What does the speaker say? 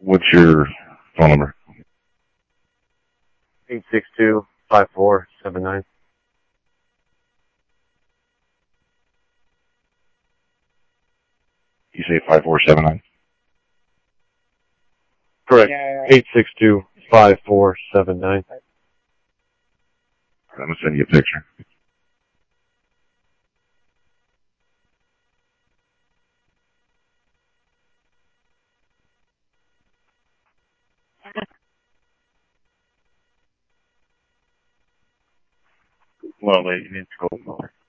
What's your phone number? 862-5479. You say 5479? Correct. 862-5479. I'm going to send you a picture. Well, wait, you need to go.